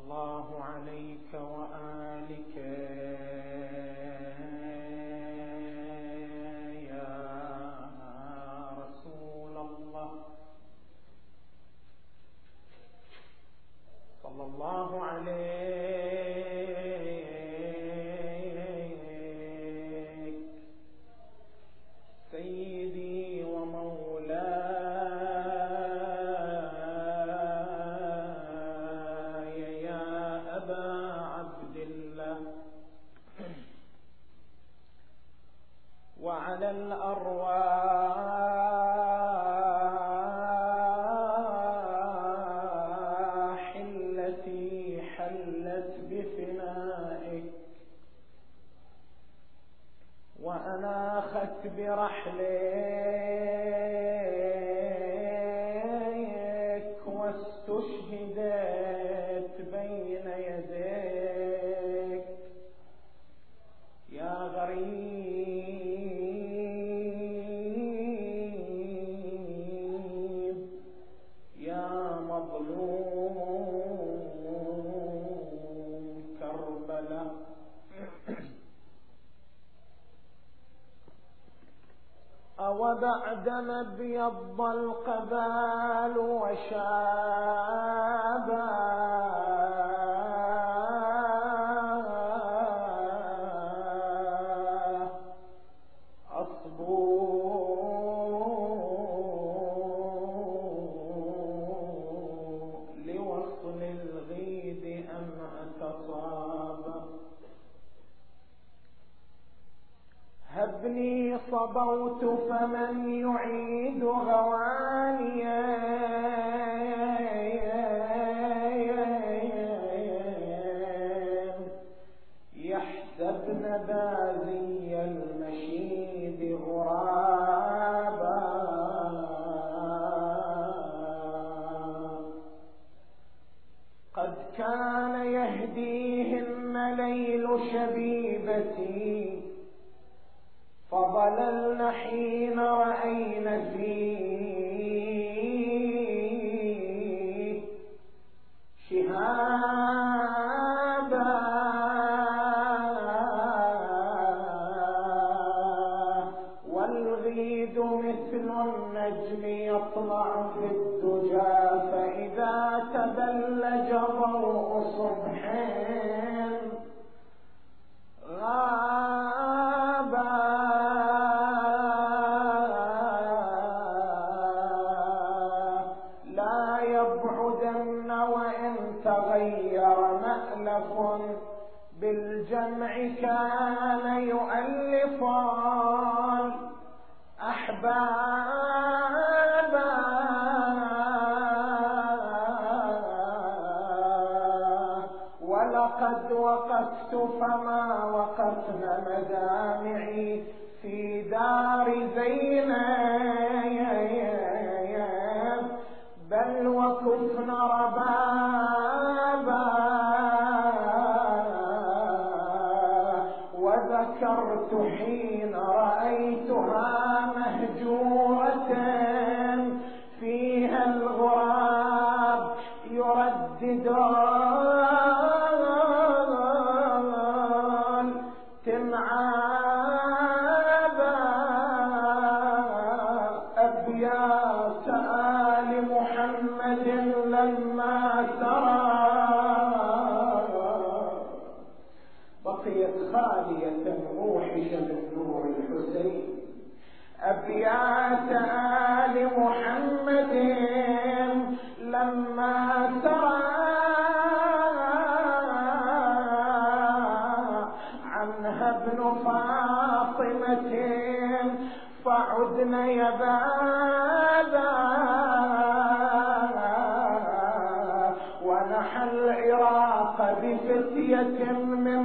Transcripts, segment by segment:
الله عليك وآلك يا رسول الله، صلى الله عليك سيدي ومولاي يا أبا عبد الله، وعلى الأرواح التي حلت بفنائك وأناخت برحلك واستشهدت بين يديك يا غريب يا مظلوم كربلاء. أوبعدما ابيض القبال وشابا أصبو لوصل الغيد أم أتصابا، هبني صبوت فمن يعيد غوانيا يحسبن بازي المشيد غرابا، قد كان يهديهن ليل شبيبتي فضللن حين رأين فيه شهابا، والغيد مثل النجم يطلع في الدجى فإذا تبلج ضوء صبح غابا، تغير مألف بالجمع كان يؤلف أحبابا، ولقد وقفت فما وقفن مدامعي في دار زينب بل وكفن ربابا، وذكرت حين رأيتها مهجورة فيها الغراب يردد تمعابا، أبيات آل محمد لما سرى بقيت خالية موحشة من نور الحسين، أبيات آل محمد لما سرى عنها ابن فاطمة فعدن يبادا، ونحى العراق بفتية من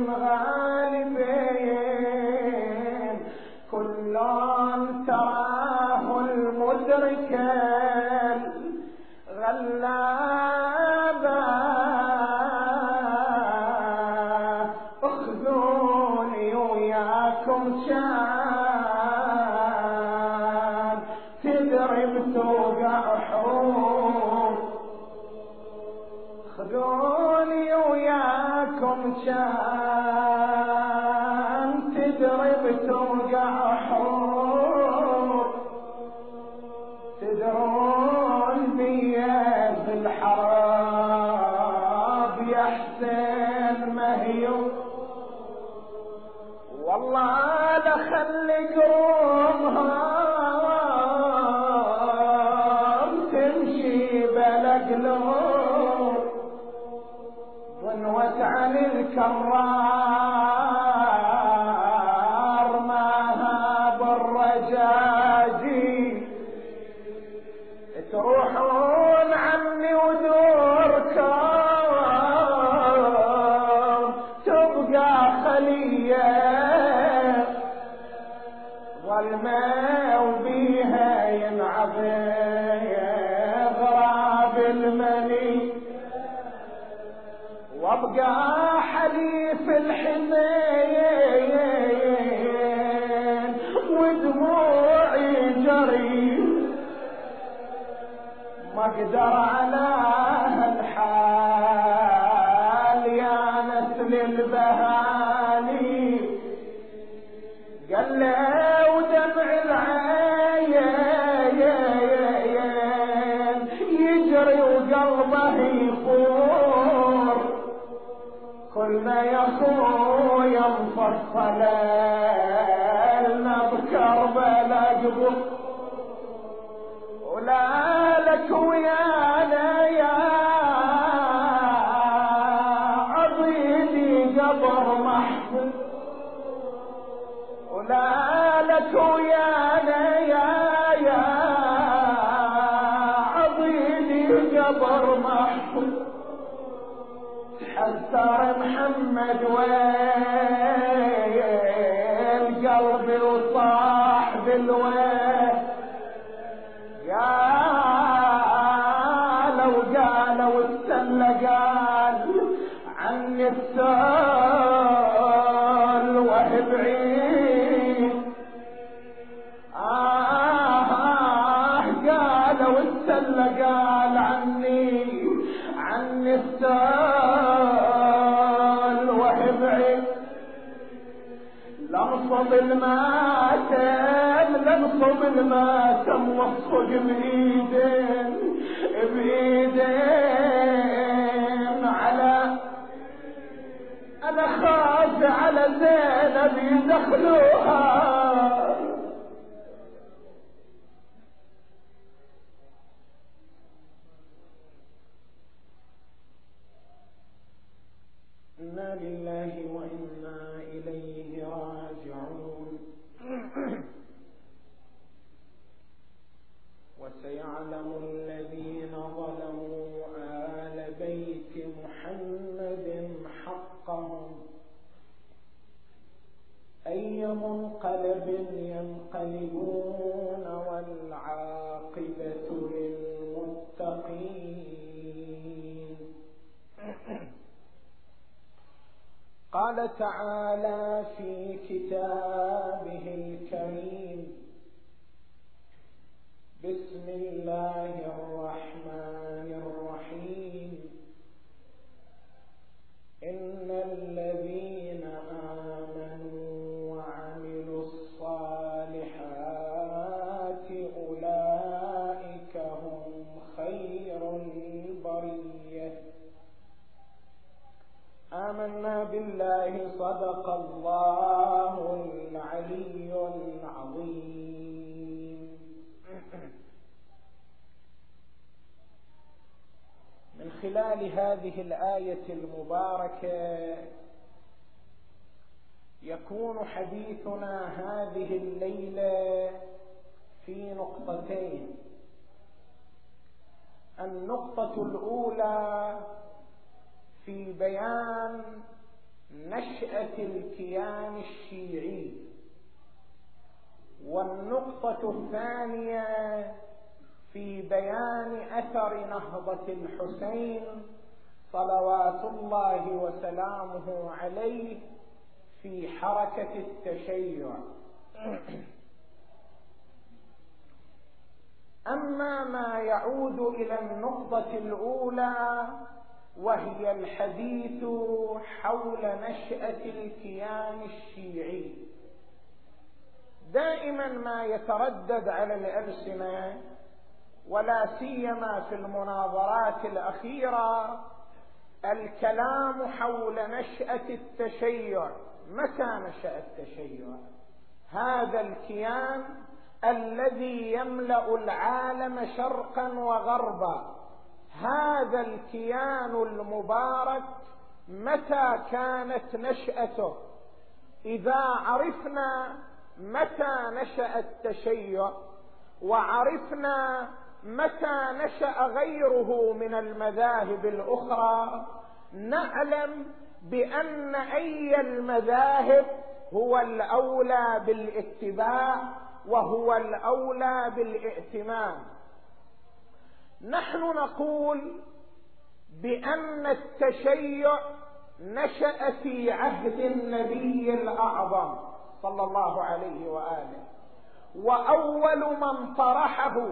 غالبين كل تراه المدرك الغلابا، اخذوني وياكم شان تدرب توقع حروب، خذوني والله لخلي قلوبهم تمشي بلا قلوب ضنوت عن الكرار ما هاب الرجاجي تروحون عني ودوركم تبقى خليه ظلمه وبيها ينعظم غراب المني وابقى حليف الحنين ودموعي جري ما اقدر على هالحال يا نسل البهاني قال له ودمع العين يجري وقلبه يفور كل ما يخويا مفصل لنا بكربلا قبور ولا لك ويانا يا عضيدي قبر محفوظ ولا لك ويانا يا عضيدي قبر محفوظ حسر محمد وين قلبي وصاح بالوين قالوا السلة قال عني السال وهي بعيد قالوا السلة قال عني السال وهي بعيد لنصب الماتم واصفق بايدين على انا خاف على زينب يدخلوها إنا لله وإنا إليه راجعون وسيعلم الذين ظلموا آل بيت محمد حقهم أي منقلب ينقلبون والعاقبة للمتقين. قال تعالى في كتابه الكريم: بسم الله الرحمن الرحيم. إن الذين آمنوا وعملوا الصالحات أولئك هم خير البرية. آمنا بالله صدق الله العلي العظيم. من خلال هذه الآية المباركة يكون حديثنا هذه الليلة في نقطتين. النقطة الأولى في بيان نشأة الكيان الشيعي، والنقطة الثانية في بيان أثر نهضة الحسين صلوات الله وسلامه عليه في حركة التشيع. أما ما يعود إلى النقطة الأولى وهي الحديث حول نشأة الكيان الشيعي، دائما ما يتردد على الألسنة ولا سيما في المناظرات الأخيرة الكلام حول نشأة التشيع متى نشأ التشيع؟ هذا الكيان الذي يملأ العالم شرقا وغربا، هذا الكيان المبارك متى كانت نشأته؟ إذا عرفنا متى نشأ التشيع وعرفنا متى نشأ غيره من المذاهب الأخرى، نعلم بأن أي المذاهب هو الأولى بالاتباع وهو الأولى بالائتمام. نحن نقول بأن التشيع نشأ في عهد النبي الأعظم صلى الله عليه وآله، وأول من طرحه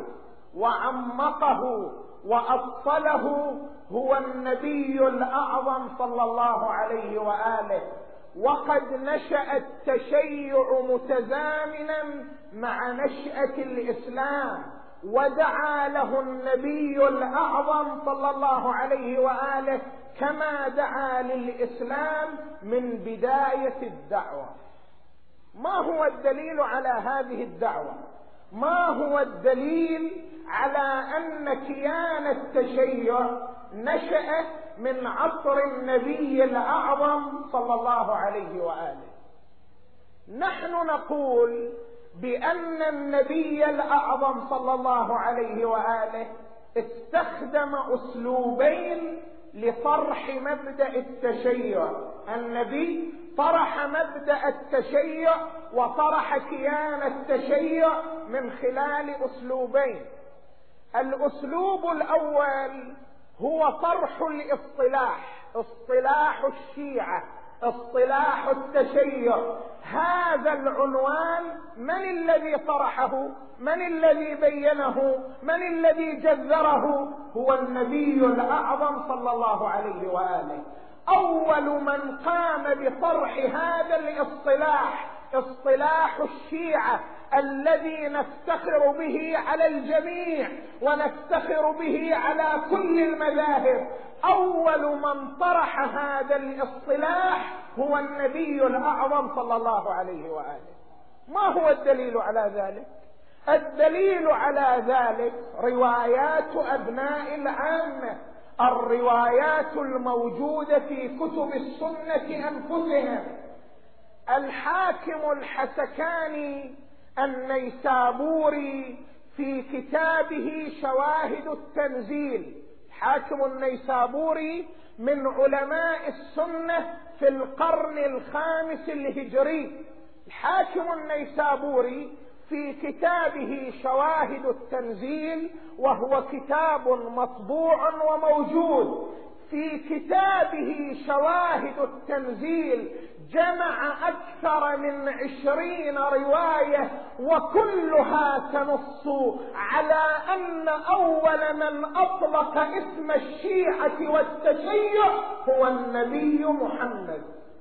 وعمقه وأصله هو النبي الأعظم صلى الله عليه وآله. وقد نشأ التشيع متزامنا مع نشأة الإسلام، ودعا له النبي الأعظم صلى الله عليه وآله كما دعا للإسلام من بداية الدعوة. ما هو الدليل على هذه الدعوة؟ ما هو الدليل على أن كيان التشيع نشأ من عصر النبي الأعظم صلى الله عليه وآله؟ نحن نقول بأن النبي الأعظم صلى الله عليه وآله استخدم أسلوبين لطرح مبدأ التشيع. النبي طرح مبدأ التشيع وطرح كيان التشيع من خلال أسلوبين. الأسلوب الأول هو طرح الاصطلاح، اصطلاح الشيعة، اصطلاح التشيع. هذا العنوان من الذي طرحه؟ من الذي بينه؟ من الذي جذره؟ هو النبي الأعظم صلى الله عليه وآله. أول من قام بطرح هذا الاصطلاح اصطلاح الشيعة الذي نفتخر به على الجميع ونفتخر به على كل المذاهب، أول من طرح هذا الاصطلاح هو النبي الأعظم صلى الله عليه وآله. ما هو الدليل على ذلك؟ الدليل على ذلك روايات أبناء العامة، الروايات الموجودة في كتب السنة أنفسهم. الحاكم الحسكاني النيسابوري في كتابه شواهد التنزيل، حاكم النيسابوري من علماء السنة في القرن الخامس الهجري، الحاكم النيسابوري في كتابه شواهد التنزيل، وهو كتاب مطبوع وموجود، في كتابه شواهد التنزيل جمع أكثر من 20 رواية، وكلها تنص على أن أول من أطلق اسم الشيعة والتشيع هو النبي محمد.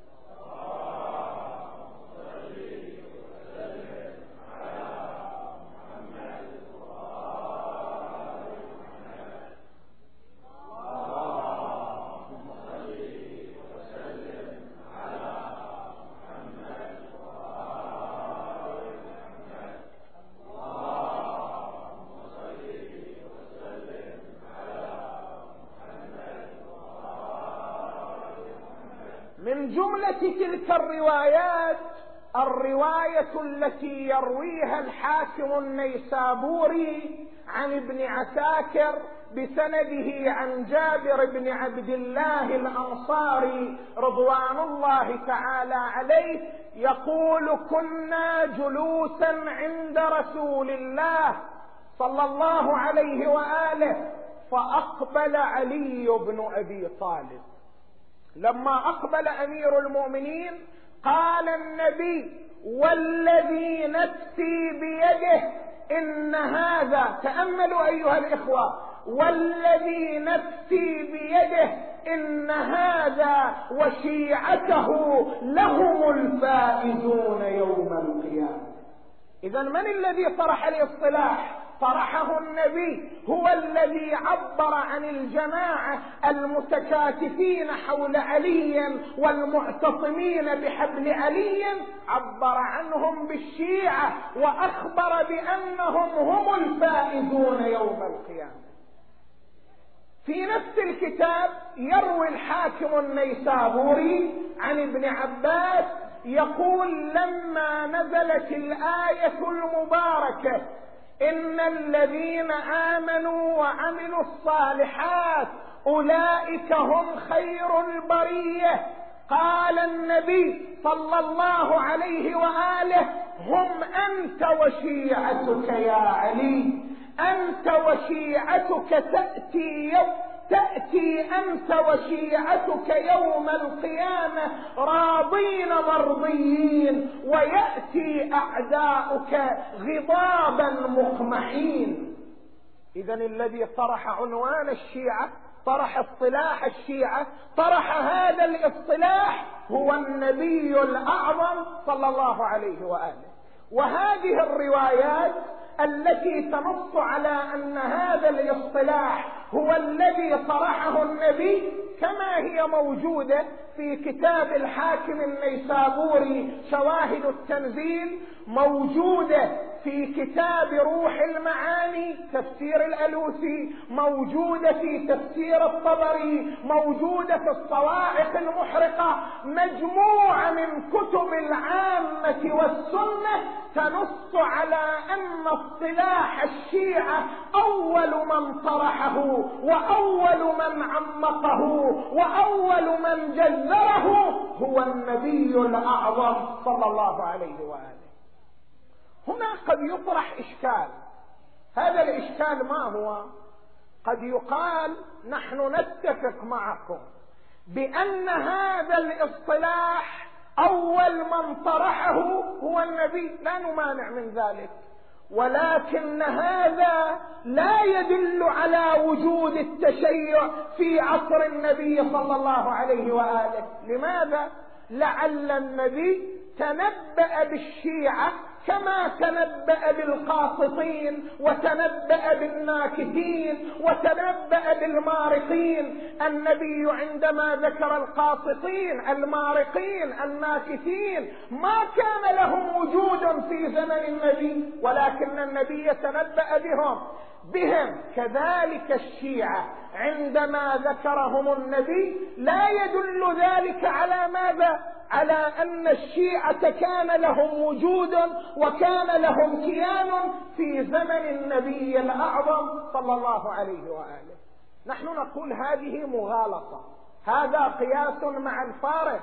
من جملة تلك الروايات الرواية التي يرويها الحاكم النيسابوري عن ابن عساكر بسنده عن جابر بن عبد الله الأنصاري رضوان الله تعالى عليه، يقول: كنا جلوسا عند رسول الله صلى الله عليه وآله فأقبل علي بن أبي طالب. لما أقبل أمير المؤمنين قال النبي: والذي نفسي بيده إن هذا، تأملوا أيها الإخوة، والذي نفسي بيده إن هذا وشيعته لهم الفائزون يوم القيامة. إذن من الذي طرح الاصطلاح؟ طرحه النبي هو الذي عبر عن الجماعة المتكاتفين حول علي والمعتصمين بحبل علي، عبر عنهم بالشيعة وأخبر بأنهم هم الفائزون يوم القيامة. في نفس الكتاب يروي الحاكم النيسابوري عن ابن عباس يقول: لما نزلت الآية المباركة إن الذين آمنوا وعملوا الصالحات أولئك هم خير البرية، قال النبي صلى الله عليه وآله: هم أنت وشيعتك يا علي، أنت وشيعتك تأتي أنت وشيعتك يوم القيامة راضين مرضيين، ويأتي أعداؤك غضابا مقمحين. إذن الذي طرح عنوان الشيعة، طرح اصطلاح الشيعة، طرح هذا الاصطلاح هو النبي الأعظم صلى الله عليه وآله. وهذه الروايات التي تنص على أن هذا الاصطلاح هو الذي طرحه النبي كما هي موجودة في كتاب الحاكم النيسابوري شواهد التنزيل، موجودة في كتاب روح المعاني تفسير الألوسي، موجودة في تفسير الطبري، موجودة في الصواعق المحرقة، مجموعة من كتب العامة والسنة تنص على أن اصطلاح الشيعة أول من طرحه وأول من عمقه وأول من جذره هو النبي الأعظم صلى الله عليه وآله. هنا قد يطرح إشكال، هذا الإشكال ما هو؟ قد يقال نحن نتفق معكم بأن هذا الاصطلاح أول من طرحه هو النبي، لا نمانع من ذلك، ولكن هذا لا يدل على وجود التشيع في عصر النبي صلى الله عليه وآله. لماذا؟ لعل النبي تنبأ بالشيعة كما تنبأ بالقاسطين وتنبأ بالناكثين وتنبأ بالمارقين. النبي عندما ذكر القاسطين المارقين الناكثين ما كان لهم وجود في زمن النبي، ولكن النبي تنبأ بهم. كذلك الشيعة عندما ذكرهم النبي لا يدل ذلك على ماذا؟ على أن الشيعة كان لهم وجود وكان لهم كيان في زمن النبي الأعظم صلى الله عليه وآله. نحن نقول هذه مغالطة، هذا قياس مع الفارق.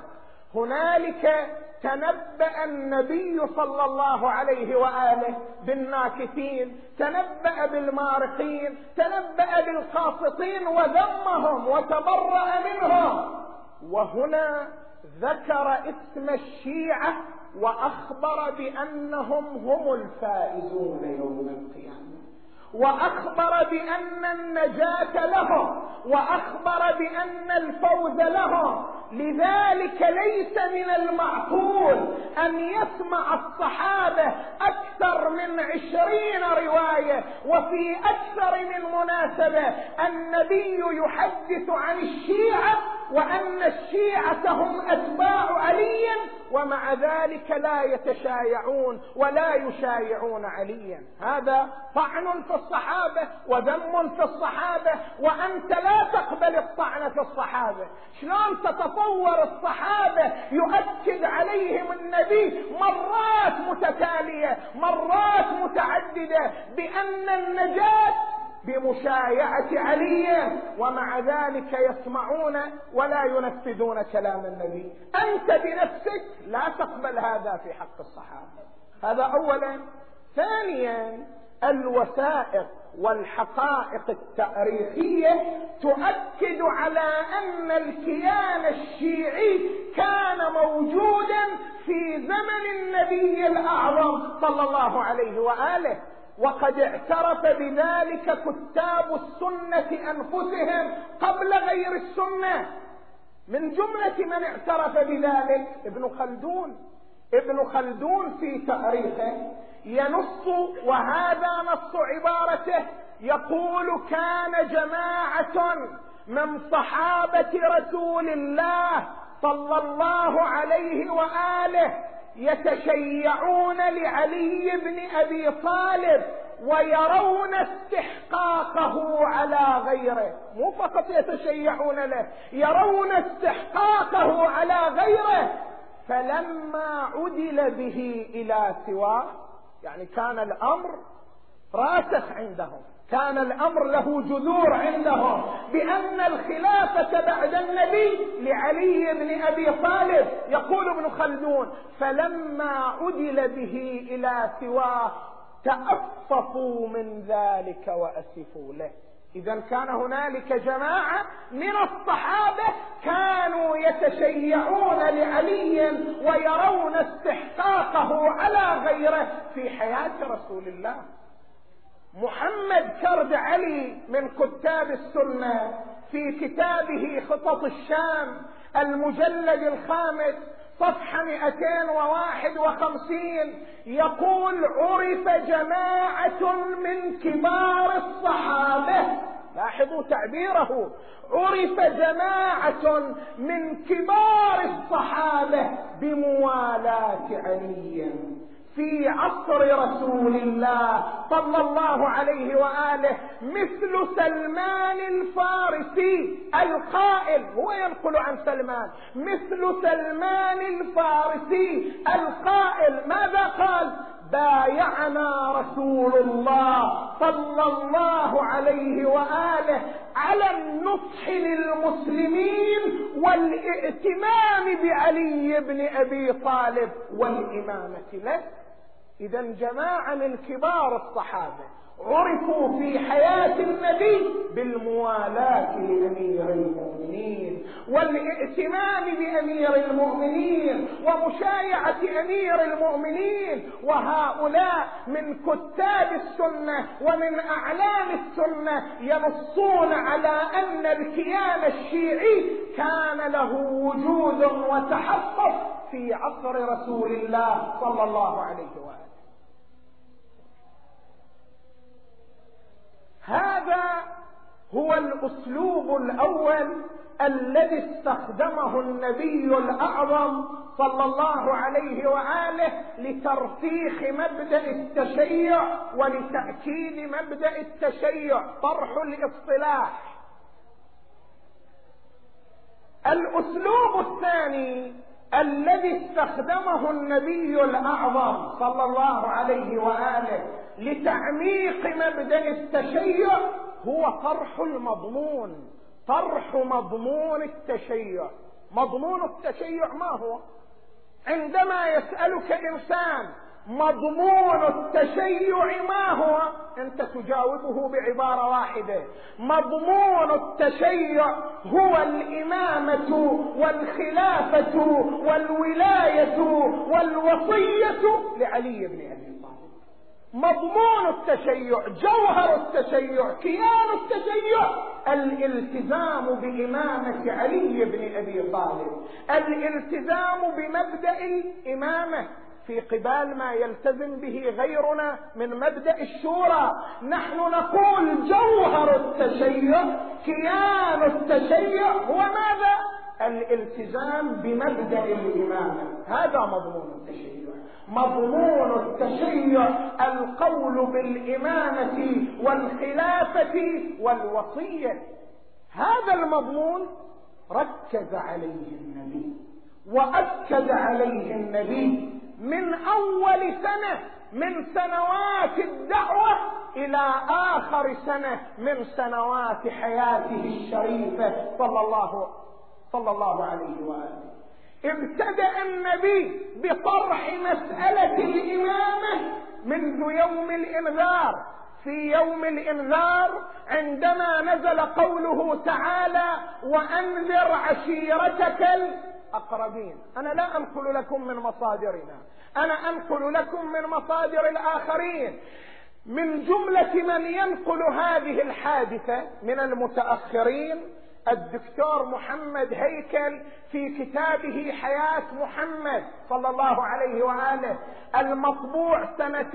هنالك تنبأ النبي صلى الله عليه وآله بالناكثين، تنبأ بالمارقين، تنبأ بالقاسطين وذمهم وتبرأ منهم، وهنا ذكر اسم الشيعة وأخبر بأنهم هم الفائزون يوم القيامة، وأخبر بأن النجاة لهم، وأخبر بأن الفوز لهم. لذلك ليس من المعقول أن يسمع الصحابة أكثر من 20 رواية وفي أكثر من مناسبة النبي يحدث عن الشيعة وأن الشيعة هم أتباع علي، ومع ذلك لا يتشايعون ولا يشايعون عليا. هذا طعن في الصحابة وذم في الصحابة، وأنت لا تقبل الطعن في الصحابة. شلون تتصور الصحابة يؤكد عليهم النبي مرات متتالية مرات متعددة بأن النجاة بمشايعة علي، ومع ذلك يسمعون ولا ينفذون كلام النبي؟ أنت بنفسك لا تقبل هذا في حق الصحابة. هذا أولا. ثانيا، الوثائق والحقائق التاريخية تؤكد على أن الكيان الشيعي كان موجودا في زمن النبي الأعظم صلى الله عليه وآله، وقد اعترف بذلك كتاب السنة أنفسهم قبل غير السنة. من جملة من اعترف بذلك ابن خلدون في تاريخه ينص، وهذا نص عبارته، يقول: كان جماعة من صحابة رسول الله صلى الله عليه وآله يتشيعون لعلي بن أبي طالب ويرون استحقاقه على غيره. مو فقط يتشيعون له، يرون استحقاقه على غيره. فلما عدل به إلى سواه، يعني كان الأمر راسخ عندهم، كان الأمر له جذور عندهم بأن الخلافة بعد النبي لعلي بن أبي طالب. يقول ابن خلدون: فلما عدل به إلى سواه تأففوا من ذلك وأسفوا له. إذا كان هنالك جماعة من الصحابة كانوا يتشيعون لعلي ويرون استحقاقه على غيره في حياة رسول الله. محمد كرد علي من كتاب السنة في كتابه خطط الشام المجلد 5 صفحة 251 يقول: عرف جماعة من كبار الصحابة. لاحظوا تعبيره: عرف جماعة من كبار الصحابة بموالاة علي في عصر رسول الله صلى الله عليه وآله، مثل سلمان الفارسي القائل، هو ينقل عن سلمان، مثل سلمان الفارسي القائل ماذا قال؟ بايعنا رسول الله صلى الله عليه وآله على النصح للمسلمين والائتمام بعلي بن أبي طالب والإمامة له. إذا جماعة من كبار الصحابة عرفوا في حياة النبي بالموالاة لأمير المؤمنين والائتمام بأمير المؤمنين ومشايعة أمير المؤمنين. وهؤلاء من كتاب السنة ومن أعلام السنة ينصون على أن الكيان الشيعي كان له وجود وتحقق في عصر رسول الله صلى الله عليه وآله. هذا هو الأسلوب الأول الذي استخدمه النبي الأعظم صلى الله عليه وآله لترسيخ مبدأ التشيع ولتأكيد مبدأ التشيع، طرح الاصطلاح. الأسلوب الثاني الذي استخدمه النبي الأعظم صلى الله عليه وآله لتعميق مبدأ التشيع هو طرح المضمون، طرح مضمون التشيع. مضمون التشيع ما هو؟ عندما يسألك إنسان مضمون التشيع ما هو، أنت تجاوبه بعبارة واحدة: مضمون التشيع هو الإمامة والخلافة والولاية والوصية لعلي بن أبي طالب. مضمون التشيع، جوهر التشيع، كيان التشيع الالتزام بإمامة علي بن أبي طالب، الالتزام بمبدأ الإمامة في قبال ما يلتزم به غيرنا من مبدأ الشورى. نحن نقول جوهر التشيع، كيان التشيع هو ماذا؟ الالتزام بمبدأ الإمامة. هذا مضمون التشيع. مضمون التشيع القول بالإمامة والخلافة والوصية. هذا المضمون ركز عليه النبي وأكد عليه النبي من أول سنة من سنوات الدعوة إلى آخر سنة من سنوات حياته الشريفة صلى الله عليه وآله. ابتدأ النبي بطرح مسألة الإمامة منذ يوم الإنذار. في يوم الإنذار عندما نزل قوله تعالى: وأنذر عشيرتك الأقربين. أنا لا أنقل لكم من مصادرنا، أنا أنقل لكم من مصادر الآخرين. من جملة من ينقل هذه الحادثة من المتأخرين الدكتور محمد هيكل في كتابه حياة محمد صلى الله عليه وآله المطبوع سنة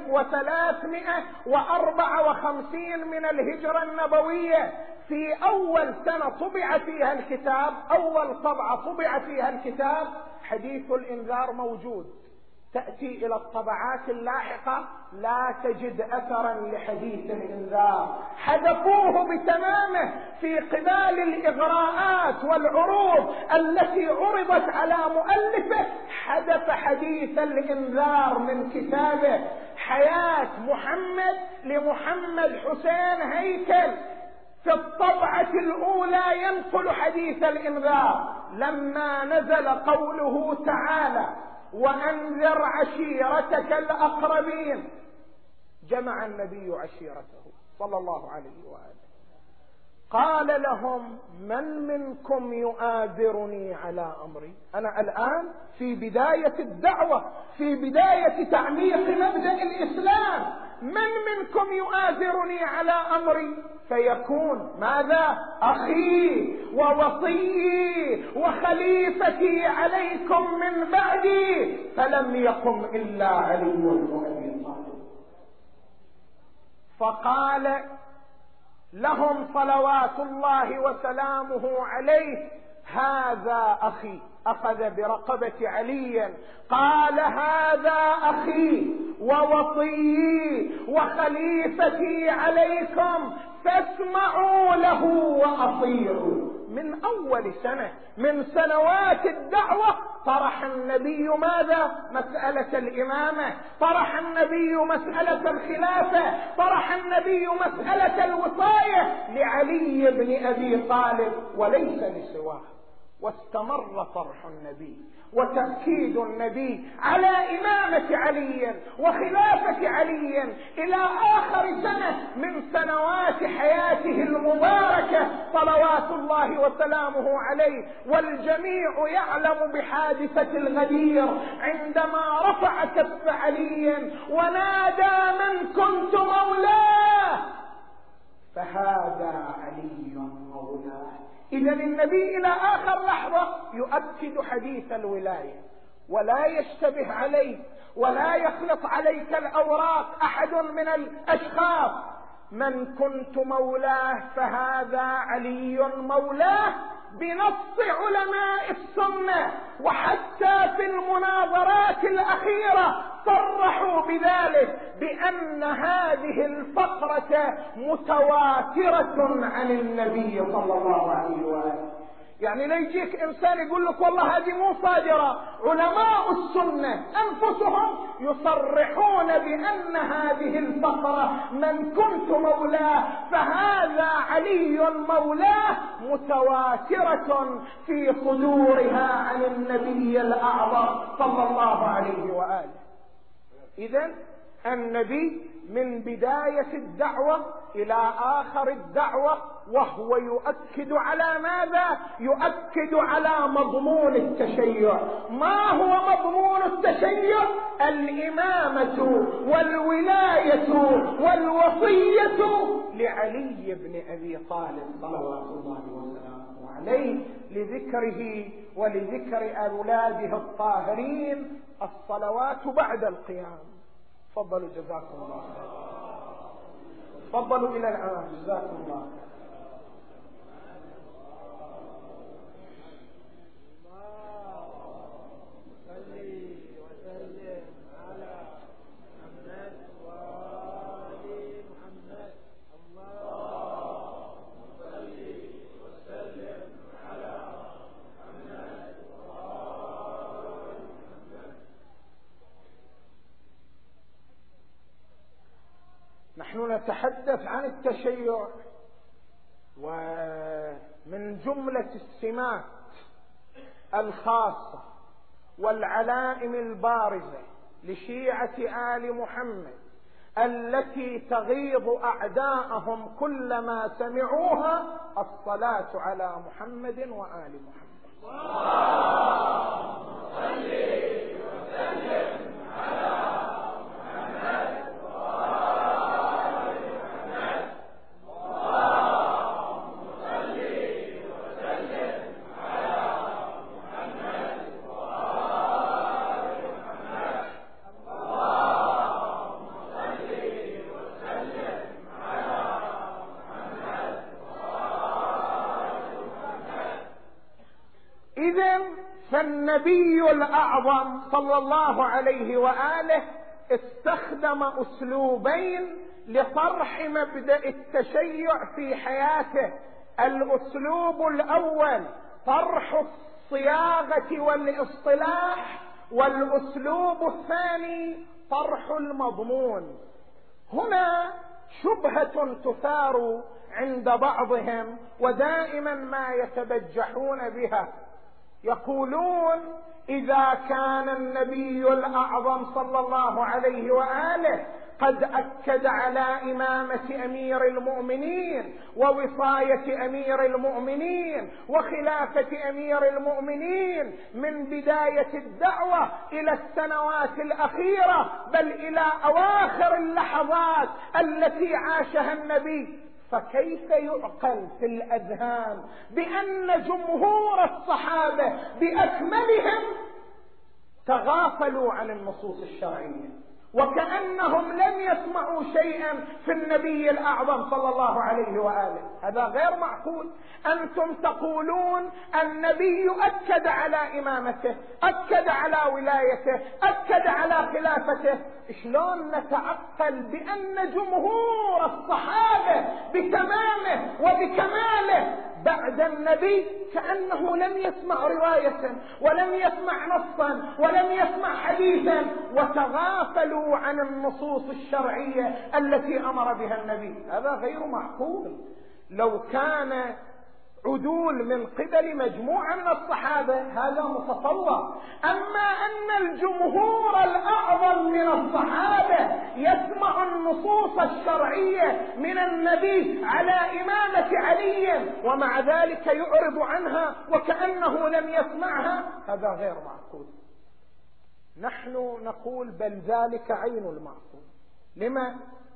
1354 من الهجرة النبوية، في أول سنة طبع فيها الكتاب، أول طبعة طبع فيها الكتاب حديث الإنذار موجود. تأتي إلى الطبعات اللاحقة لا تجد أثرا لحديث الإنذار، حذفوه بتمامه في قبال الإغراءات والعروض التي عرضت على مؤلفه. حذف حديث الإنذار من كتابه حياة محمد لمحمد حسين هيكل. في الطبعة الأولى ينقل حديث الإنذار لما نزل قوله تعالى: وأنذر عشيرتك الأقربين. جمع النبي عشيرته صلى الله عليه وآله، قال لهم: من منكم يؤازرني على أمري؟ أنا الآن في بداية الدعوة، في بداية تعميق مبدأ الإسلام، من منكم يؤازرني على أمري فيكون ماذا؟ أخي ووصيي وخليفتي عليكم من بعدي. فلم يقم إلا علي بن أبي طالب، فقال لهم صلوات الله وسلامه عليه: هذا أخي. أخذ برقبة علي قال: هذا أخي ووصيي وخليفتي عليكم فاسمعوا له وأطيعوا. من أول سنة من سنوات الدعوة طرح النبي ماذا؟ مسألة الإمامة، طرح النبي مسألة الخلافة، طرح النبي مسألة الوصاية لعلي بن أبي طالب وليس لسواه. واستمر طرح النبي وتأكيد النبي على إمامة علي وخلافة علي إلى آخر سنة من سنوات حياته المباركة صلوات الله وسلامه عليه. والجميع يعلم بحادثة الغدير عندما رفع كف علي ونادى: من كنت مولاه فهذا علي مولاه. إذا النبي إلى آخر لحظة يؤكد حديث الولاية، ولا يشتبه عليه ولا يخلط عليك الأوراق أحد من الأشخاص. من كنت مولاه فهذا علي مولاه بنص علماء السنة، وحتى في المناظرات الأخيرة صرحوا بذلك بأن هذه الفقرة متواترة عن النبي صلى الله عليه وآله. يعني لا يجيك إنسان يقول لك والله هذه مو صادرة، علماء السنة أنفسهم يصرحون بأن هذه الفقرة من كنت مولاه فهذا علي مولاه متواترة في صدورها عن النبي الأعظم صلى الله عليه وآله. إذن النبي من بداية الدعوة إلى آخر الدعوة وهو يؤكد على ماذا؟ يؤكد على مضمون التشيع. ما هو مضمون التشيع؟ الإمامة والولاية والوصية لعلي بن أبي طالب صلوات الله وسلامه عليه، لذكره ولذكر أولاده الطاهرين الصلوات بعد القيام. تفضلوا جزاكم الله خير. تفضلوا إلى الآن جزاكم الله خير. نحن نتحدث عن التشيع، ومن جملة السمات الخاصة والعلائم البارزة لشيعة آل محمد التي تغيظ أعداءهم كلما سمعوها الصلاة على محمد وآل محمد. اللهم صل وسلم على محمد وآل محمد. اللهم صل فالنبي الأعظم صلى الله عليه وآله استخدم أسلوبين لطرح مبدأ التشيع في حياته. الأسلوب الأول طرح الصياغة والاصطلاح، والأسلوب الثاني طرح المضمون. هنا شبهة تثار عند بعضهم ودائما ما يتبجحون بها، يقولون إذا كان النبي الأعظم صلى الله عليه وآله قد أكد على إمامة أمير المؤمنين ووصاية أمير المؤمنين وخلافة أمير المؤمنين من بداية الدعوة إلى السنوات الأخيرة، بل إلى أواخر اللحظات التي عاشها النبي، فكيف يعقل في الأذهان بأن جمهور الصحابة بأكملهم تغافلوا عن النصوص الشرعية وكأنهم لم يسمعوا شيئا في النبي الأعظم صلى الله عليه وآله؟ هذا غير معقول. أنتم تقولون النبي أكد على إمامته، أكد على ولايته، أكد على خلافته، شلون نتعقل بأن جمهور الصحابة بتمامه وبكماله بعد النبي كأنه لم يسمع رواية ولم يسمع نصا ولم يسمع حديثا، وتغافلوا عن النصوص الشرعية التي أمر بها النبي؟ هذا غير معقول. لو كان عدول من قبل مجموعة من الصحابة هذا متصور، أما أن الجمهور الأعظم من الصحابة يسمع النصوص الشرعية من النبي على إمامة علي ومع ذلك يعرض عنها وكأنه لم يسمعها، هذا غير معقول. نحن نقول بل ذلك عين المعقول. لما؟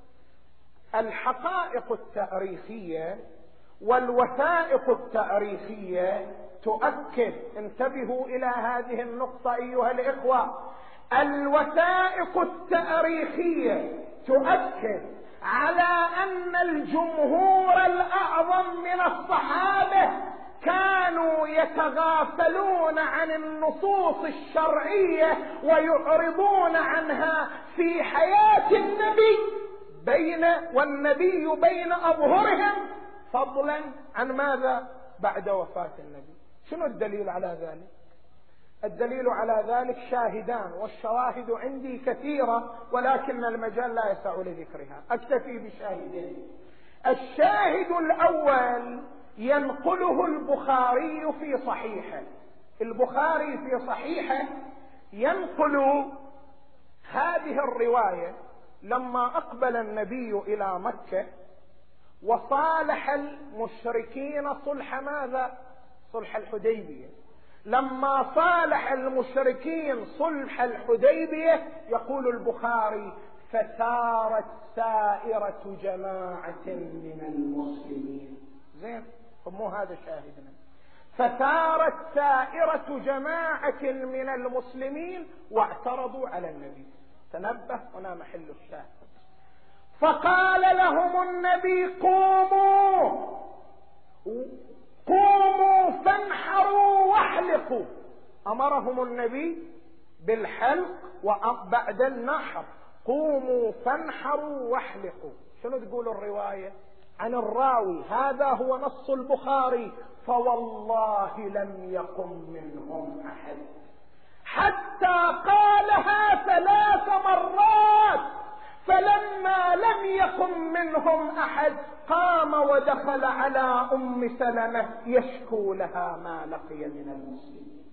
الحقائق التاريخية والوثائق التاريخية تؤكد، انتبهوا إلى هذه النقطة أيها الإخوة، الوثائق التاريخية تؤكد على أن الجمهور الأعظم من الصحابة كانوا يتغافلون عن النصوص الشرعية ويعرضون عنها في حياة النبي والنبي بين أظهرهم، فضلا عن ماذا؟ بعد وفاة النبي. شنو الدليل على ذلك؟ الدليل على ذلك شاهدان، والشواهد عندي كثيرة ولكن المجال لا يسع لذكرها، أكتفي بشاهدين. الشاهد الأول ينقله البخاري في صحيحه. البخاري في صحيحه ينقل هذه الرواية: لما أقبل النبي إلى مكة وصالح المشركين صلح ماذا؟ صلح الحديبية. لما صالح المشركين صلح الحديبية، يقول البخاري: فثارت سائرة جماعة من المسلمين. زين، مو هذا شاهدنا؟ فثارت سائرة جماعة من المسلمين واعترضوا على النبي. تنبه، هنا محل الشاهد. فقال لهم النبي: قوموا فانحروا واحلقوا. أمرهم النبي بالحلق وبعد النحر. قوموا فانحروا واحلقوا. شنو تقول الرواية عن الراوي؟ هذا هو نص البخاري: فوالله لم يقم منهم أحد حتى قالها 3 مرات، فلما لم يقم منهم أحد قام ودخل على أم سلمة يشكو لها ما لقي من المسلمين.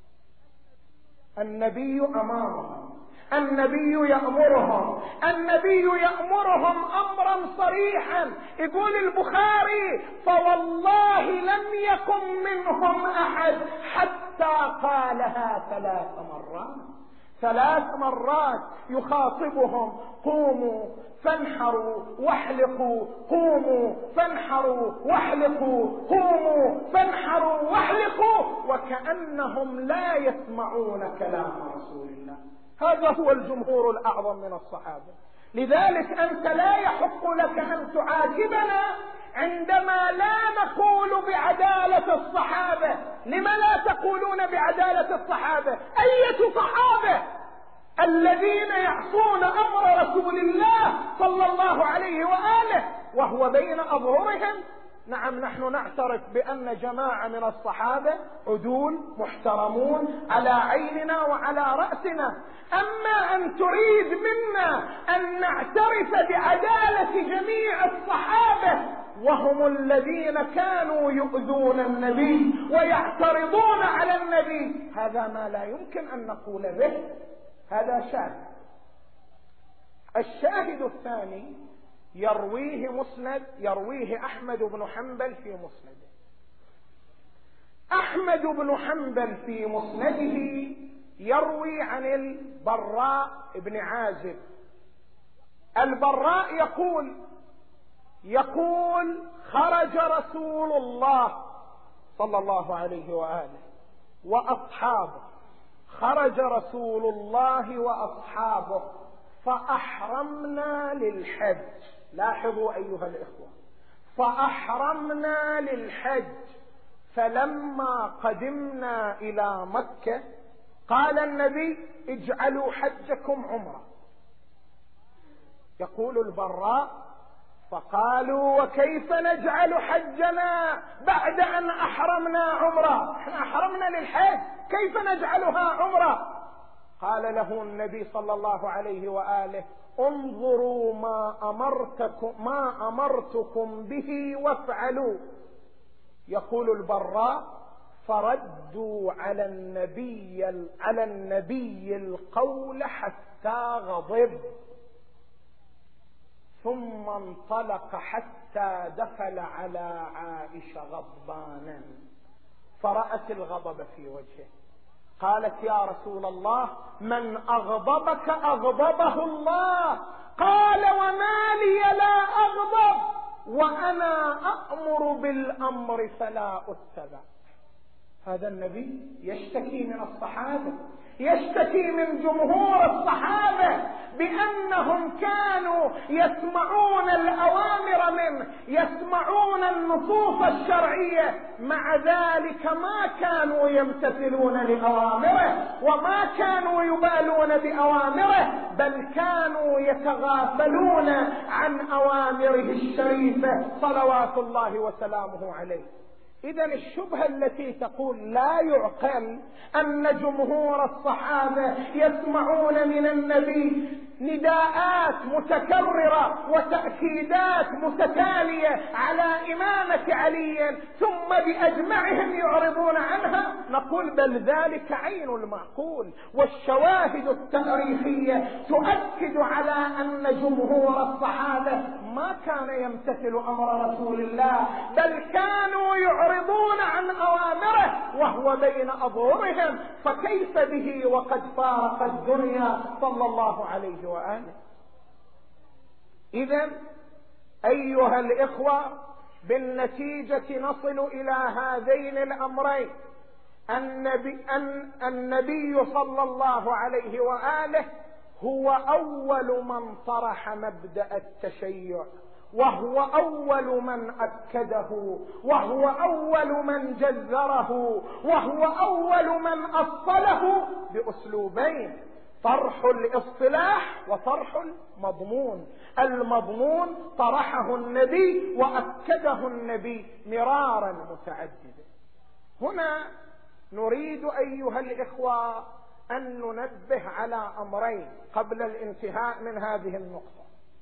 النبي أمامهم، النبي يأمرهم، النبي يأمرهم أمرا صريحا. يقول البخاري: فوالله لم يقم منهم أحد حتى قالها 3 مرات. 3 مرات يخاطبهم: قوموا فانحروا واحلقوا، قوموا فانحروا واحلقوا، قوموا فانحروا واحلقوا، وكأنهم لا يسمعون كلام رسول الله. هذا هو الجمهور الأعظم من الصحابة. لذلك أنت لا يحق لك أن تعاتبنا عندما لا نقول بعدالة الصحابة. لما لا تقولون بعدالة الصحابة؟ أية صحابة الذين يعصون أمر رسول الله صلى الله عليه وآله وهو بين أظهرهم؟ نعم، نحن نعترف بأن جماعة من الصحابة عدول محترمون على عيننا وعلى رأسنا، أما أن تريد منا أن نعترف بعدالة جميع الصحابة وهم الذين كانوا يؤذون النبي ويعترضون على النبي، هذا ما لا يمكن أن نقول به. هذا شاهد. الشاهد الثاني يرويه أحمد بن حنبل في مسنده. أحمد بن حنبل في مسنده يروي عن البراء بن عازب. البراء يقول خرج رسول الله صلى الله عليه وآله وأصحابه، خرج رسول الله وأصحابه فأحرمنا للحج. لاحظوا أيها الإخوة، فأحرمنا للحج، فلما قدمنا إلى مكة قال النبي اجعلوا حجكم عمرة. يقول البراء فقالوا وكيف نجعل حجنا بعد أن أحرمنا عمرة؟ احنا أحرمنا للحج، كيف نجعلها عمرة؟ قال له النبي صلى الله عليه وآله انظروا ما أمرتكم به وافعلوا. يقول البراء فردوا على النبي القول حتى غضب، ثم انطلق حتى دخل على عائشة غضبانا، فرأت الغضب في وجهه، قالت يا رسول الله من أغضبك أغضبه الله. قال وما لي لا أغضب وأنا أأمر بالأمر فلا أتبع. هذا النبي يشتكي من الصحابة، يشتكي من جمهور الصحابة بأنهم كانوا يسمعون الأوامر منه، يسمعون النصوص الشرعية، مع ذلك ما كانوا يمتثلون لأوامره وما كانوا يبالون بأوامره، بل كانوا يتغافلون عن أوامره الشريفة صلوات الله وسلامه عليه. إذا الشبهة التي تقول لا يعقل أن جمهور الصحابة يسمعون من النبي نداءات متكررة وتأكيدات متتالية على إمامة علي ثم بأجمعهم يعرضون عنها، نقول بل ذلك عين المعقول، والشواهد التاريخية تؤكد على أن جمهور الصحابة ما كان يمتثل أمر رسول الله، بل كانوا يعرضون عن أوامره وهو بين أظهرهم، فكيف به وقد فارق الدنيا صلى الله عليه وآله. إذن أيها الإخوة بالنتيجة نصل إلى هذين الأمرين: النبي صلى الله عليه وآله هو أول من طرح مبدأ التشيع، وهو أول من أكده، وهو أول من جذره، وهو أول من أصله بأسلوبين: طرح الاصطلاح وطرح المضمون. المضمون طرحه النبي وأكده النبي مرارا متعددا. هنا نريد أيها الإخوة أن ننبه على أمرين قبل الانتهاء من هذه النقطة.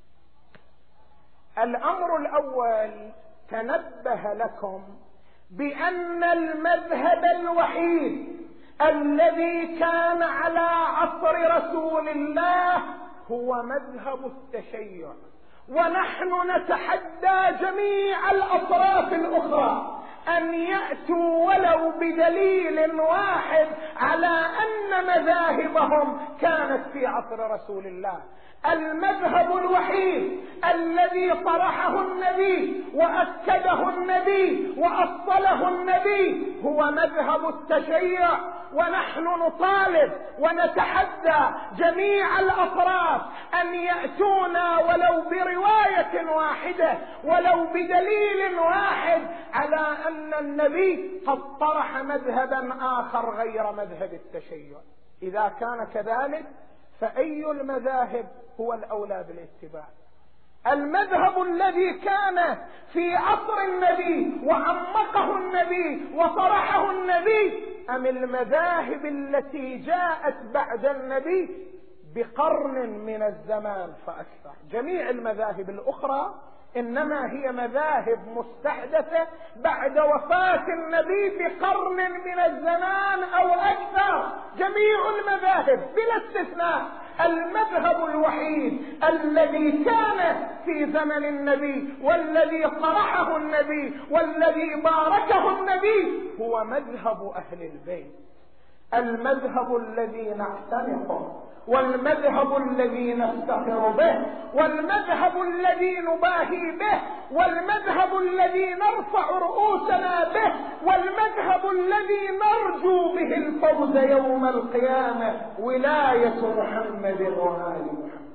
الأمر الأول: تنبه لكم بأن المذهب الوحيد الذي كان على عصر رسول الله هو مذهب التشيع، ونحن نتحدى جميع الأطراف الأخرى أن يأتوا ولو بدليل واحد على أن مذاهبهم كانت في عصر رسول الله. المذهب الوحيد الذي طرحه النبي وأكده النبي وأصله النبي هو مذهب التشيع، ونحن نطالب ونتحدى جميع الأطراف أن يأتونا ولو برواية واحدة ولو بدليل واحد على أن النبي قد طرح مذهبا آخر غير مذهب التشيع. إذا كان كذلك فأي المذاهب هو الأولى بالاتباع؟ المذهب الذي كان في عصر النبي وعمقه النبي وطرحه النبي، أم المذاهب التي جاءت بعد النبي بقرن من الزمان فأكثر؟ جميع المذاهب الأخرى إنما هي مذاهب مستحدثة بعد وفاة النبي بقرن من الزمان أو أكثر. جميع المذاهب بلا استثناء. المذهب الوحيد الذي كان في زمن النبي والذي طرحه النبي والذي باركه النبي هو مذهب أهل البيت، المذهب الذي نعتنقه والمذهب الذي نفتخر به والمذهب الذي نباهي به والمذهب الذي نرفع رؤوسنا به والمذهب الذي نرجو به الفوز يوم القيامة، ولاية محمد وآل محمد.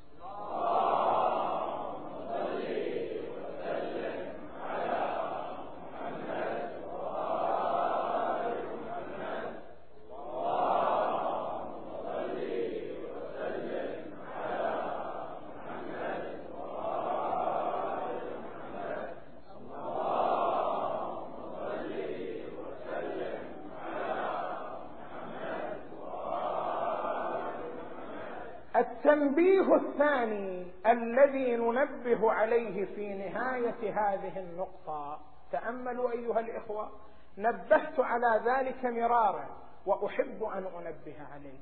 التنبيه الثاني الذي ننبه عليه في نهاية هذه النقطة، تأملوا أيها الإخوة، نبهت على ذلك مرارا وأحب أن أنبه عليه.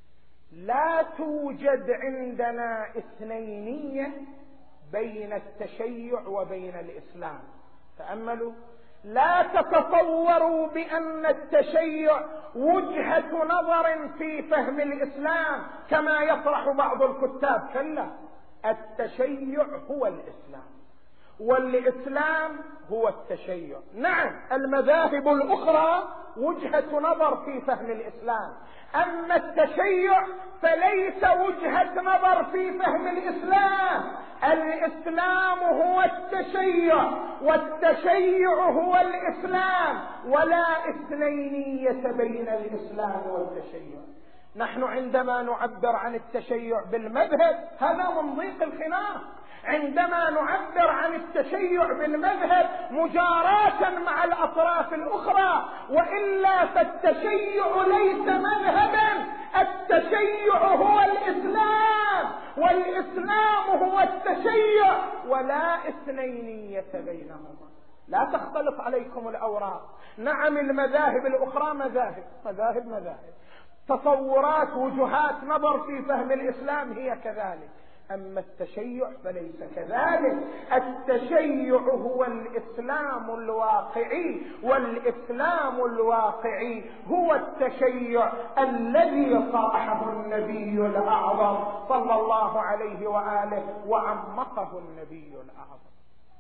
لا توجد عندنا اثنينية بين التشيع وبين الإسلام. تأملوا، لا تتصوروا بأن التشيع وجهة نظر في فهم الإسلام كما يطرح بعض الكتاب، كلا، التشيع هو الإسلام والإسلام هو التشيع. نعم، المذاهب الأخرى وجهة نظر في فهم الإسلام، أما التشيع فليس وجهة نظر في فهم الإسلام. الإسلام هو التشيع والتشيع هو الإسلام، ولا اثنينية بين الإسلام والتشيع. نحن عندما نعبر عن التشيع بالمذهب هذا من ضيق الخلاف، عندما نعبر عن التشيع بالمذهب مجاراة مع الأطراف الأخرى، وإلا فالتشيع ليس مذهبا، التشيع هو الإسلام والإسلام هو التشيع، ولا اثنينية بينهما. لا تختلط عليكم الأوراق. نعم، المذاهب الأخرى مذاهب تصورات وجهات نظر في فهم الإسلام هي كذلك، أما التشيع فليس كذلك. التشيع هو الإسلام الواقعي، والإسلام الواقعي هو التشيع الذي طرحه النبي الأعظم صلى الله عليه وآله وعمقه النبي الأعظم.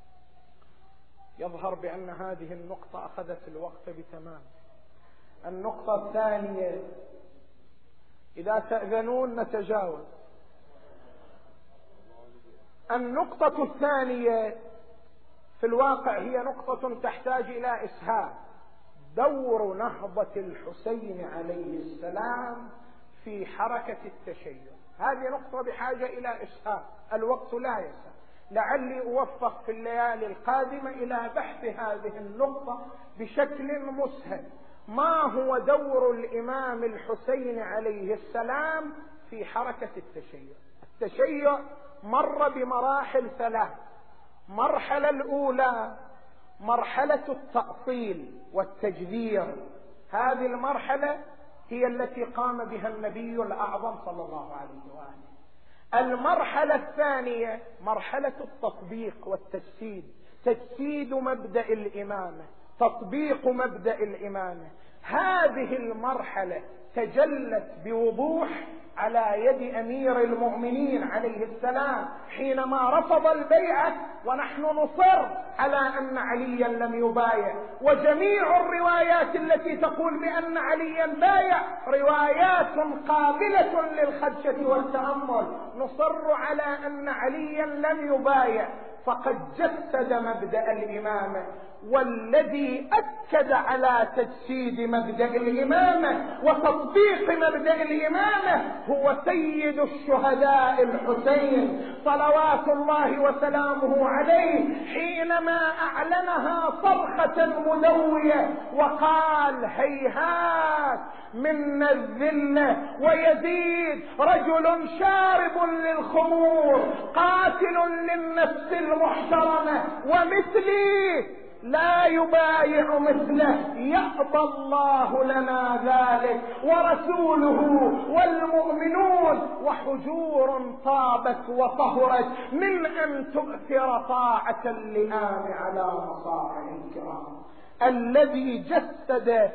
يظهر بأن هذه النقطة أخذت الوقت بتمام. النقطة الثانية، إذا تأذنون نتجاوز. النقطة الثانية في الواقع هي نقطة تحتاج إلى إسهاب، دور نهضة الحسين عليه السلام في حركة التشيع. هذه نقطة بحاجة إلى إسهاب، الوقت لا يسع. لعلي أوفق في الليالي القادمة إلى بحث هذه النقطة بشكل مسهل. ما هو دور الإمام الحسين عليه السلام في حركة التشيع؟ التشيع مر بمراحل ثلاث. مرحلة الأولى مرحلة التأصيل والتجذير، هذه المرحلة هي التي قام بها النبي الأعظم صلى الله عليه وآله. المرحلة الثانية مرحلة التطبيق والتجسيد، تجسيد مبدأ الإمامة، تطبيق مبدأ الإمامة. هذه المرحلة تجلت بوضوح على يد أمير المؤمنين عليه السلام حينما رفض البيعة، ونحن نصر على أن عليا لم يبايع. وجميع الروايات التي تقول بأن عليا بايع روايات قابلة للخدشة والتأمل. نصر على أن عليا لم يبايع، فقد جسد مبدأ الإمامة. والذي أكد على تجسيد مبدأ الإمامة وتطبيق مبدأ الإمامة هو سيد الشهداء الحسين صلوات الله وسلامه عليه، حينما أعلنها صرخة مدوية وقال: هيهات منا الذلة ويزيد رجل شارب للخمور قاتل للنفس المحترمة، ومثلي لا يبايع مثله، يأبى الله لنا ذلك ورسوله والمؤمنون، وحجور طابت وطهرت من أن تؤثر طاعة اللئام على مصارع الكرام. الذي جسد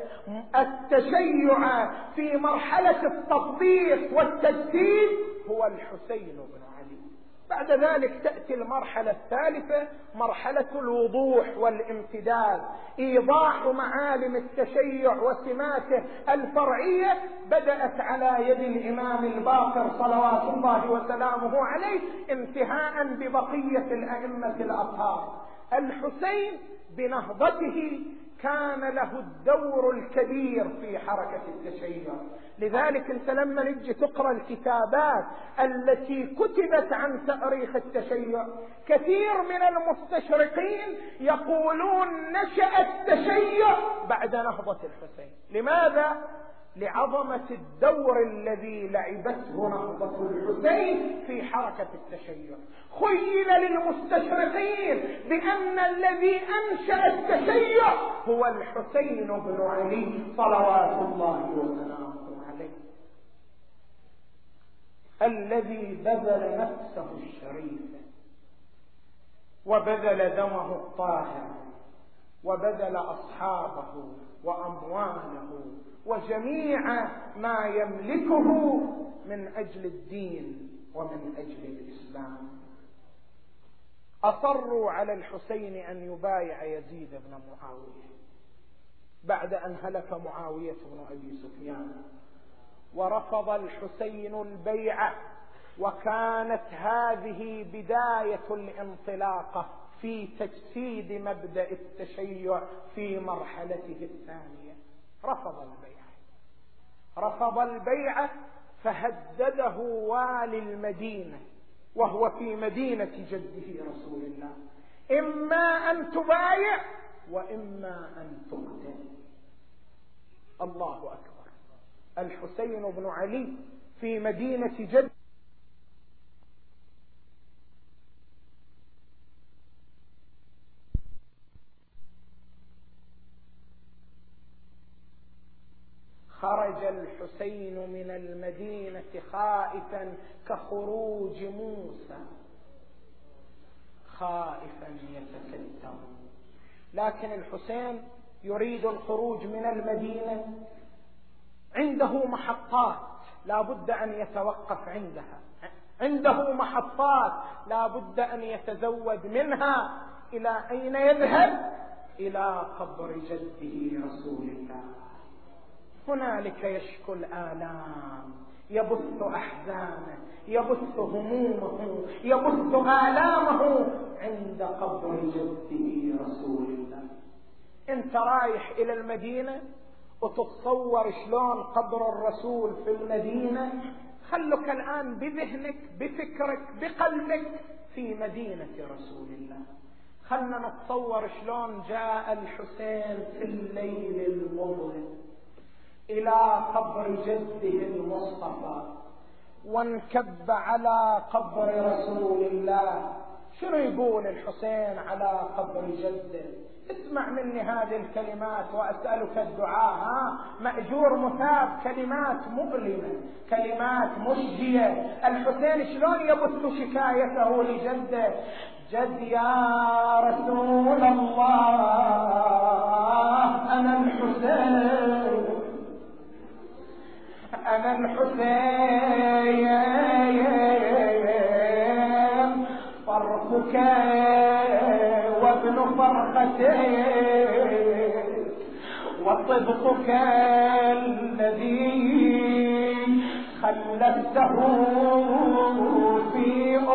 التشيع في مرحلة التطبيق والتجسيد هو الحسين بن علي. بعد ذلك تأتي المرحلة الثالثة، مرحلة الوضوح والامتداد، إيضاح معالم التشيع وسماته الفرعية. بدأت على يد الإمام الباقر صلوات الله وسلامه عليه انتهاء ببقية الأئمة الأطهار. الحسين بنهضته كان له الدور الكبير في حركة التشيع. لذلك انت لما نجي تقرأ الكتابات التي كتبت عن تاريخ التشيع، كثير من المستشرقين يقولون نشأ التشيع بعد نهضة الحسين. لماذا؟ لعظمة الدور الذي لعبته نهضة الحسين في حركة التشيع. خيل للمستشرقين بأن الذي أنشأ التشيع هو الحسين بن علي صلوات الله وسلامه عليه، الذي بذل نفسه الشريفة وبذل دمه الطاهر وبذل أصحابه وأمواله وجميع ما يملكه من أجل الدين ومن أجل الإسلام. أصروا على الحسين أن يبايع يزيد بن معاوية بعد أن هلك معاوية بن أبي سفيان، ورفض الحسين البيعة، وكانت هذه بداية الانطلاقة في تجسيد مبدأ التشيع في مرحلته الثانية. رفض البيعة فهدده والي المدينة وهو في مدينة جده رسول الله: إما أن تبايع وإما أن تقتل. الله أكبر. الحسين بن علي في مدينة جده خرج الحسين من المدينة خائفا كخروج موسى، خائفا يتكتم. لكن الحسين يريد الخروج من المدينة، عنده محطات لا بد أن يتوقف عندها، عنده محطات لا بد أن يتزود منها. إلى أين يذهب؟ إلى قبر جده رسول الله. هنالك يشكو الآلام، يبث أحزانه، يبث همومه، يبث آلامه عند قبر جده رسول الله. انت رايح إلى المدينة وتتصور شلون قبر الرسول في المدينة. خلك الآن بذهنك بفكرك بقلبك في مدينة رسول الله. خلنا نتصور شلون جاء الحسين في الليل المظلم إلى قبر جده المصطفى وانكب على قبر رسول الله. شنو يقول الحسين على قبر جده؟ اسمع مني هذه الكلمات وأسألك الدعاء، مأجور مثاب، كلمات مؤلمة، كلمات مشجية. الحسين شلون يبث شكايته لجده؟ جد يا رسول الله أنا الحسين أنا الحسين فرقك وابن فرقتين وطبقك الذي خلفته في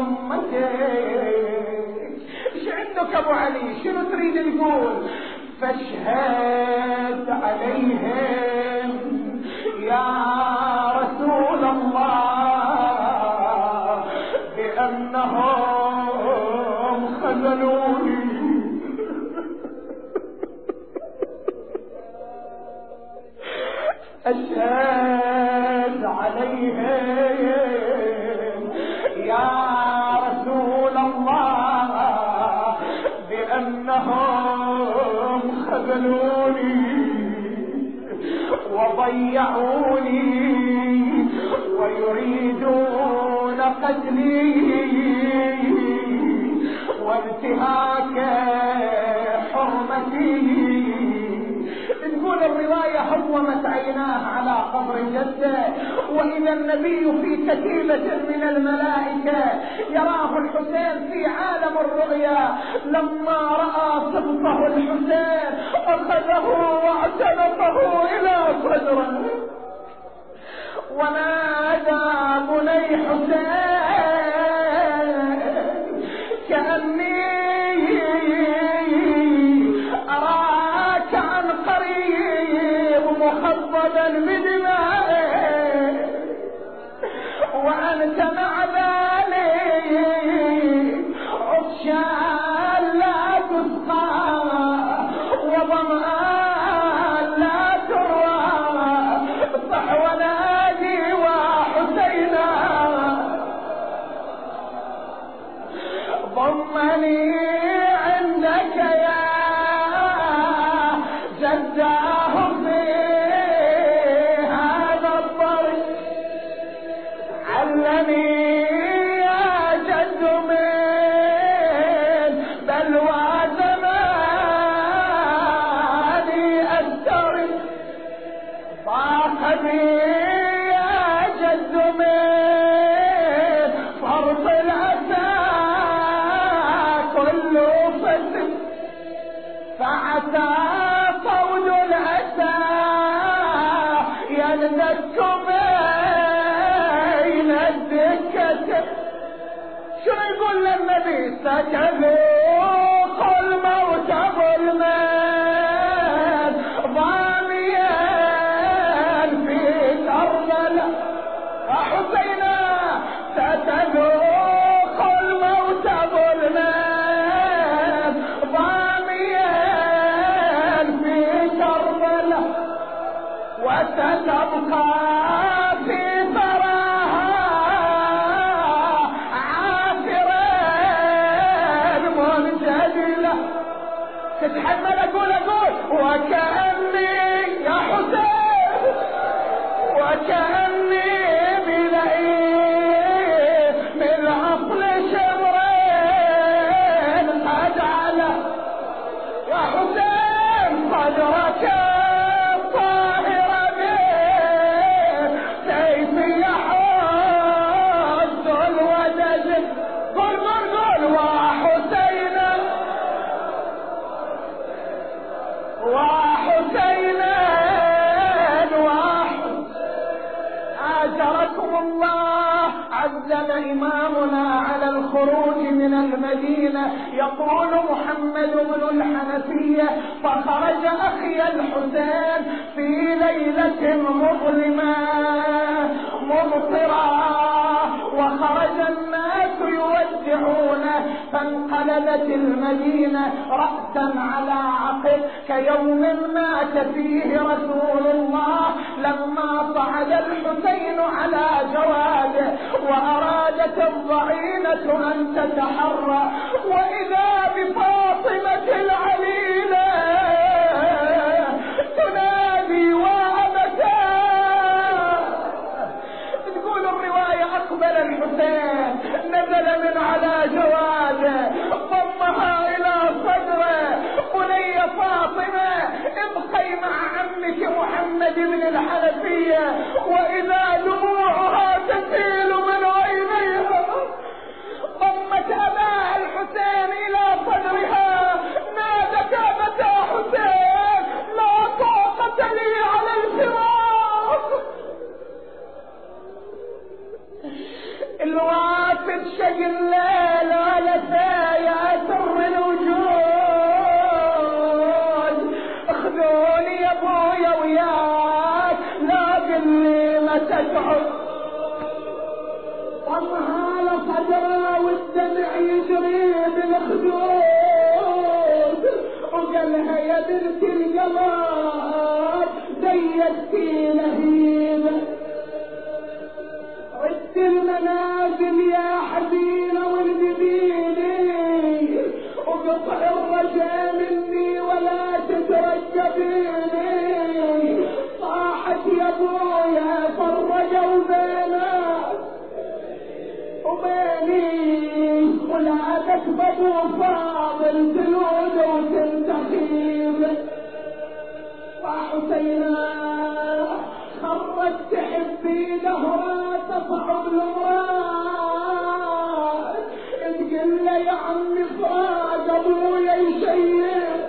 أمتك. ايش عندك ابو علي؟ شنو تريد تقول؟ فاشهد عليهم يا رسول الله بأنهم خذلوني. أشهد عليهم يا رسول الله بأنهم خذلوني وضيعوني ويريدون قتلي وانتهاك حرمتي. تقول الرواية حومت عيناه على قبر جده، وإذا النبي في كتيبة من الملائكة يراه الحسين في عالم الرؤيا. لما رأى صبطه الحسين أخذه واعتنقه إلى صدره ونادى بني حسين كأني أراك عن قريب مخضبا بدمائه وأنت مع ذلك عطشان لا تسقى وظمآن لا تروى. صح ونادي وحسينا ضمني عندك يا جداه في هذا الطريق. علني يا جد من بلوى زماني أستري. ضاق بي يا جد من فرط الأسى كل فتن فعسى صوت الأسى يلدك بين الدكة. شو يقول للنبي؟ ستذوق الموت ظلما ضاميا في كربلاء. وحسينا ستذوق الموت ظلما ضاميا في كربلاء وستبقى في ثراها عافرا منجدلا. تتحمل أقول وكأني يا حسين وكأني بلئيم من عقل شمرين قد على يا حسين صدرك الطاهر به سيفي يحد الودج. قل وحسينا وحسينا آجركم الله. عزم إمامنا على الخروج من المدينة يقول محمد بن الحنفية فخرج أخي الحسين في ليلة مظلمة مبصرة وخرج الناس يودعونه فانقلبت المدينة رأسا على عقب كيوم مات فيه رسول الله لما صعد الحسين على جواده وأرادت الضعينة أن تتحرى وإذا بفاطمة العليلة تنادي وأبتاه. تقول الرواية أقبل الحسين نزل من على جواده الحنفية وإذا دموعها تسيل من عينيها ضمت أباها الحسين إلى صدرها نادت أبتا حسين لا طاقة لي على الفراق. الوافد شق الليل على يا سر الوجود اخذوني يا ابويا وياك لا قلي ما تتعب. ضمها لصدره والدمع يجري بالخدود وقالها يا بنت القمر زيتي لهيبه عدت المنازل يا حزينة والجبيني وقطع الرجاء مني ولا تترجبيني صاحت يا ابويا فرجوا بينا وبيني ولا تكبد وفاضل تلود وتنتخيب وحسينا خرت تحبي دهرة تصعب المراد تقول له يا عمي فراق ابويا يشيل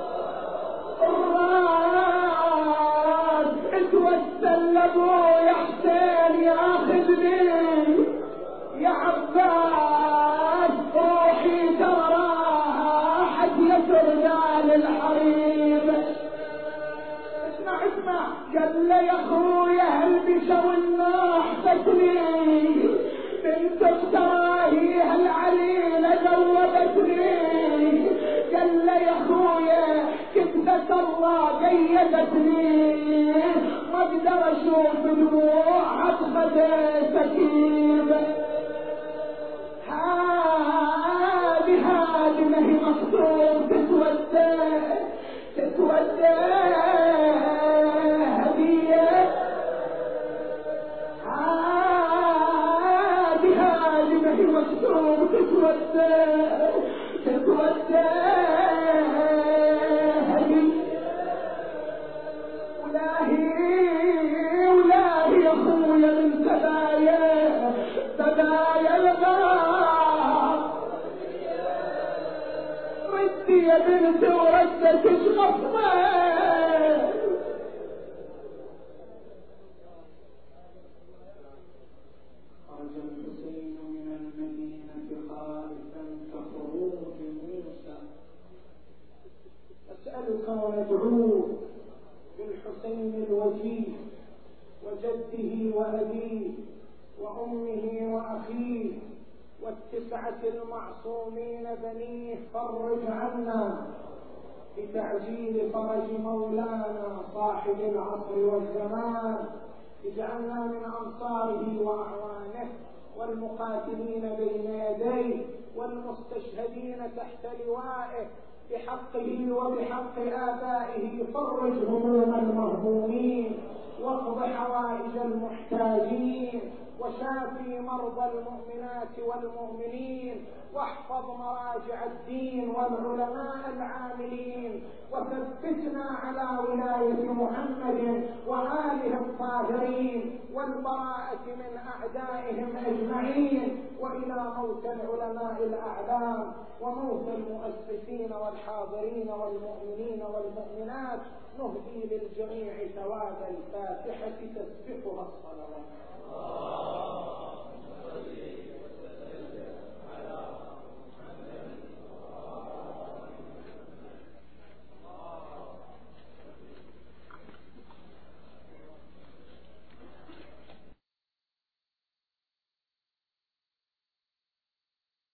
الراس اتوسل ابويا حسين ياخذني يا عباس روحي ترى راحت يسرنا للحريم. اسمع قال لي يا اخويا هالبشر الناح تسني بنت اختراهي هالعليلة جوبتني قال لي يا اخويا كتبة الله قيدتني ما اقدر اشوف دموعها بخدي سكيبة هذه ما هي مصدوم تتودى هدية هذه ما هي مصدوم تتودى هدية ولاهي يا اخويا من سبايا الغرام ردي يا بنت وردت شغفنا. خرج الحسين من المدينة خائفا كخروج موسى. أسألك وندعوك بالحسين الوجيه وجده وأبيه وأمه وأخيه والتسعة المعصومين بنيه فرج عنا بتعجيل فرج مولانا صاحب العصر والزمان. اجعلنا من أنصاره وأعوانه والمقاتلين بين يديه والمستشهدين تحت لوائه بحقه وبحق آبائه. فرج هموم المهمومين واقض حوائج المحتاجين وشافي مرضى المؤمنات والمؤمنين واحفظ مراجع الدين والعلماء العاملين وثبتنا على ولاية محمد وآله الطاهرين والبراءة من أعدائهم أجمعين وإلى موت العلماء الأعلام وموت المؤسسين والحاضرين والمؤمنين والمؤمنات. نهدي للجميع ثواب الفاتحة تسبقها الصلوات.